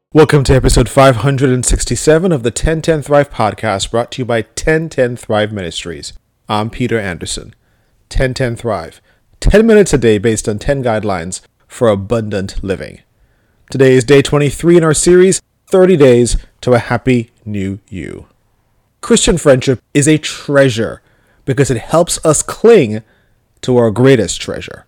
Welcome to episode 567 of the 1010 Thrive podcast, brought to you by 1010 Thrive Ministries. I'm Peter Anderson. 1010 Thrive. 10 minutes a day based on 10 guidelines for abundant living. Today is day 23 in our series, 30 Days to a Happy New You. Christian friendship is a treasure because it helps us cling to our greatest treasure.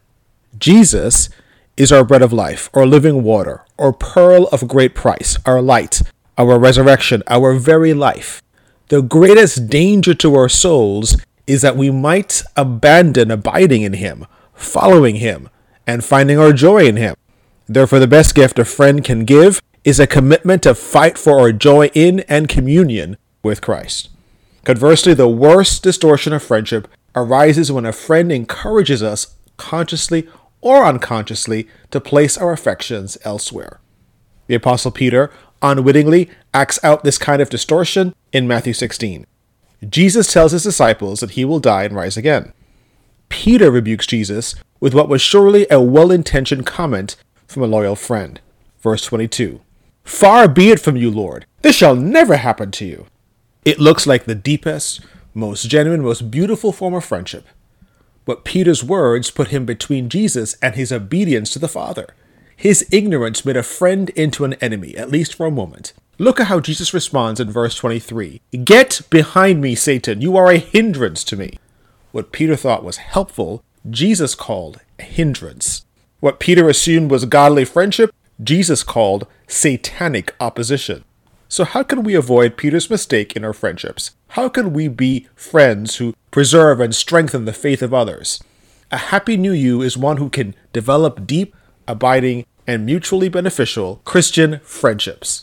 Jesus is our bread of life, our living water, our pearl of great price, our light, our resurrection, our very life. The greatest danger to our souls is that we might abandon abiding in Him, following Him, and finding our joy in Him. Therefore, the best gift a friend can give is a commitment to fight for our joy in and communion with Christ. Conversely, the worst distortion of friendship arises when a friend encourages us consciously or unconsciously to place our affections elsewhere. The Apostle Peter unwittingly acts out this kind of distortion in Matthew 16. Jesus tells his disciples that he will die and rise again. Peter rebukes Jesus with what was surely a well-intentioned comment from a loyal friend. Verse 22. "Far be it from you, Lord. This shall never happen to you." It looks like the deepest, most genuine, most beautiful form of friendship. But Peter's words put him between Jesus and his obedience to the Father. His ignorance made a friend into an enemy, at least for a moment. Look at how Jesus responds in verse 23. "Get behind me, Satan. You are a hindrance to me." What Peter thought was helpful, Jesus called a hindrance. What Peter assumed was godly friendship, Jesus called satanic opposition. So how can we avoid Peter's mistake in our friendships? How can we be friends who preserve and strengthen the faith of others? A happy new you is one who can develop deep, abiding, and mutually beneficial Christian friendships.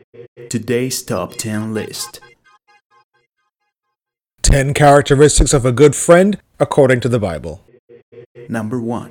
Today's Top 10 List. 10 characteristics of a good friend according to the Bible. Number 1.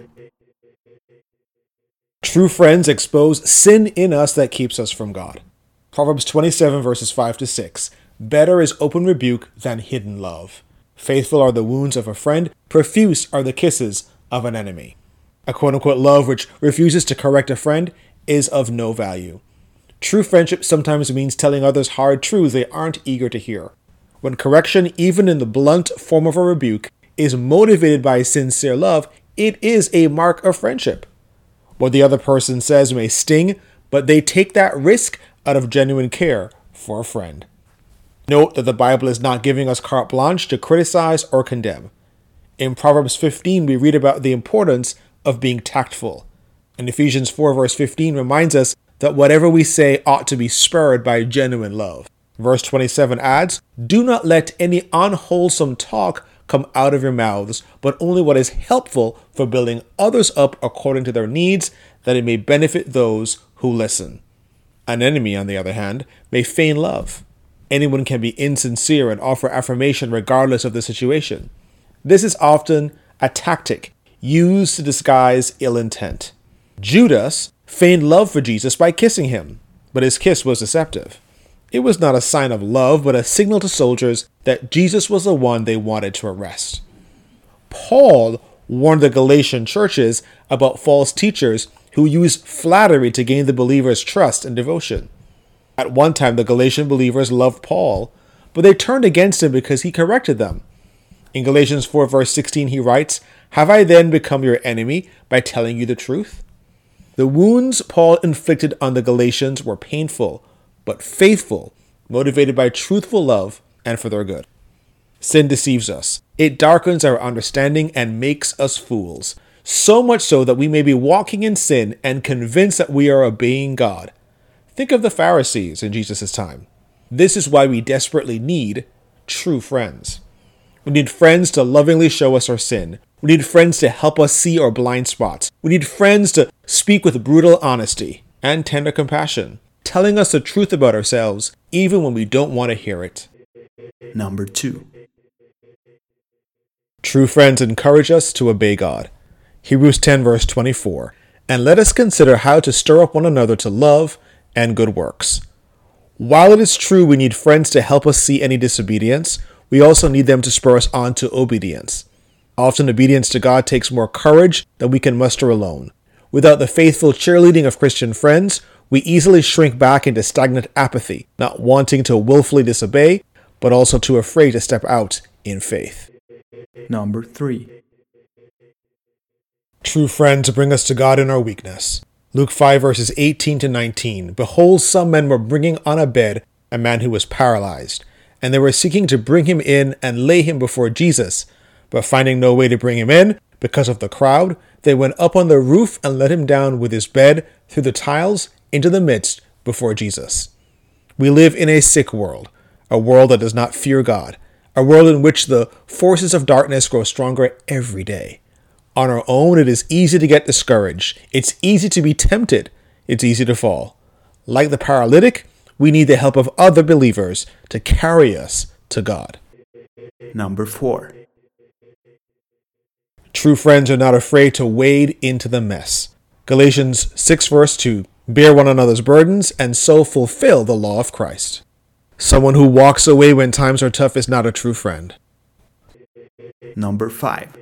True friends expose sin in us that keeps us from God. Proverbs 27 verses 5 to 6. Better is open rebuke than hidden love. Faithful are the wounds of a friend, profuse are the kisses of an enemy. A quote-unquote love which refuses to correct a friend is of no value. True friendship sometimes means telling others hard truths they aren't eager to hear. When correction, even in the blunt form of a rebuke, is motivated by sincere love, it is a mark of friendship. What the other person says may sting, but they take that risk out of genuine care for a friend. Note that the Bible is not giving us carte blanche to criticize or condemn. In Proverbs 15, we read about the importance of being tactful. And Ephesians 4 verse 15 reminds us that whatever we say ought to be spurred by genuine love. Verse 27 adds, "Do not let any unwholesome talk come out of your mouths, but only what is helpful for building others up according to their needs, that it may benefit those who listen." An enemy, on the other hand, may feign love. Anyone can be insincere and offer affirmation regardless of the situation. This is often a tactic used to disguise ill intent. Judas feigned love for Jesus by kissing him, but his kiss was deceptive. It was not a sign of love, but a signal to soldiers that Jesus was the one they wanted to arrest. Paul warned the Galatian churches about false teachers who use flattery to gain the believers' trust and devotion. At one time, the Galatian believers loved Paul, but they turned against him because he corrected them. In Galatians 4 verse 16, he writes, "Have I then become your enemy by telling you the truth?" The wounds Paul inflicted on the Galatians were painful, but faithful, motivated by truthful love and for their good. Sin deceives us. It darkens our understanding and makes us fools. So much so that we may be walking in sin and convinced that we are obeying God. Think of the Pharisees in Jesus' time. This is why we desperately need true friends. We need friends to lovingly show us our sin. We need friends to help us see our blind spots. We need friends to speak with brutal honesty and tender compassion, telling us the truth about ourselves even when we don't want to hear it. Number 2. True friends encourage us to obey God. Hebrews 10 verse 24. "And let us consider how to stir up one another to love and good works." While it is true we need friends to help us see any disobedience, we also need them to spur us on to obedience. Often obedience to God takes more courage than we can muster alone. Without the faithful cheerleading of Christian friends, We easily shrink back into stagnant apathy, not wanting to willfully disobey, but also too afraid to step out in faith. Number 3. True friends bring us to God in our weakness. Luke 5 verses 18 to 19. Behold, some men were bringing on a bed a man who was paralyzed, and they were seeking to bring him in and lay him before Jesus. But finding no way to bring him in, because of the crowd, they went up on the roof and let him down with his bed through the tiles into the midst before Jesus. We live in a sick world, a world that does not fear God, a world in which the forces of darkness grow stronger every day. On our own, it is easy to get discouraged. It's easy to be tempted. It's easy to fall. Like the paralytic, we need the help of other believers to carry us to God. Number 4. True friends are not afraid to wade into the mess. Galatians 6 verse 2. Bear one another's burdens and so fulfill the law of Christ. Someone who walks away when times are tough is not a true friend. Number 5.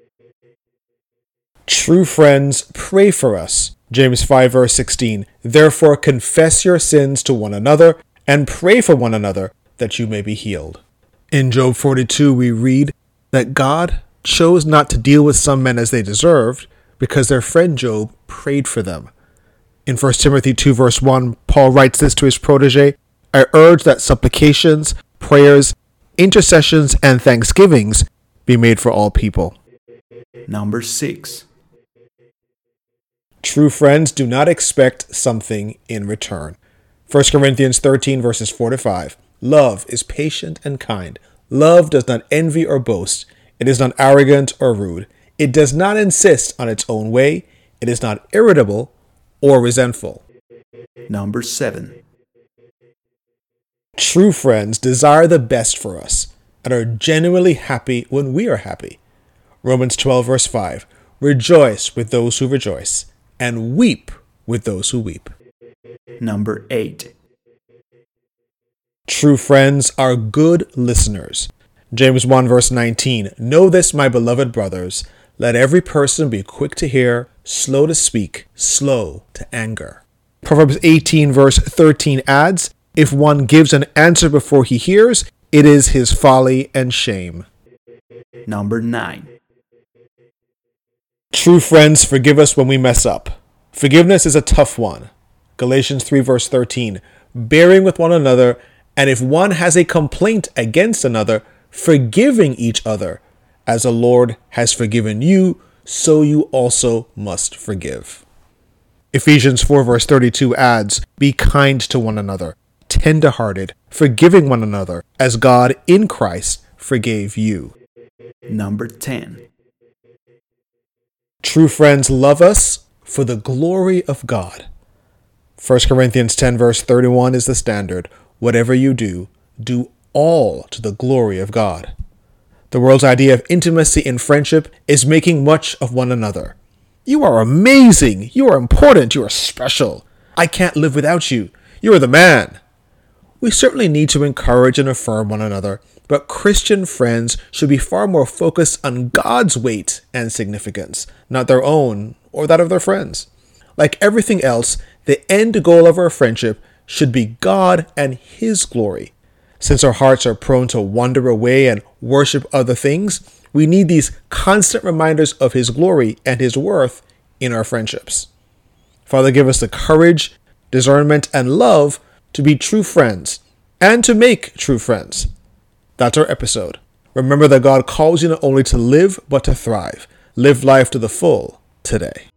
True friends pray for us. James 5 verse 16. Therefore confess your sins to one another and pray for one another that you may be healed. In Job 42 we read that God chose not to deal with some men as they deserved because their friend Job prayed for them. In 1 Timothy 2 verse 1, Paul writes this to his protege, I urge that supplications, prayers, intercessions, and thanksgivings be made for all people. Number 6. True friends do not expect something in return. 1 Corinthians 13 verses 4 to 5. Love is patient and kind. Love does not envy or boast. It is not arrogant or rude. It does not insist on its own way. It is not irritable or resentful. Number 7. True friends desire the best for us and are genuinely happy when we are happy. Romans 12 verse 5. Rejoice with those who rejoice and weep with those who weep. Number 8. True friends are good listeners. James 1 verse 19. Know this, my beloved brothers. Let every person be quick to hear, slow to speak, slow to anger. Proverbs 18 verse 13 adds, if one gives an answer before he hears, it is his folly and shame. Number 9. True friends forgive us when we mess up. Forgiveness is a tough one. Galatians 3 verse 13. Bearing with one another, and if one has a complaint against another, forgiving each other. As the Lord has forgiven you, so you also must forgive. Ephesians 4 verse 32 adds, be kind to one another, tender-hearted, forgiving one another, as God in Christ forgave you. Number 10. True friends love us for the glory of God. 1 Corinthians 10 verse 31 is the standard. Whatever you do, do all to the glory of God. The world's idea of intimacy in friendship is making much of one another. You are amazing. You are important. You are special. I can't live without you. You are the man. We certainly need to encourage and affirm one another, but Christian friends should be far more focused on God's weight and significance, not their own or that of their friends. Like everything else, the end goal of our friendship should be God and His glory. Since our hearts are prone to wander away and worship other things, we need these constant reminders of His glory and His worth in our friendships. Father, give us the courage, discernment, and love to be true friends and to make true friends. That's our episode. Remember that God calls you not only to live, but to thrive. Live life to the full today.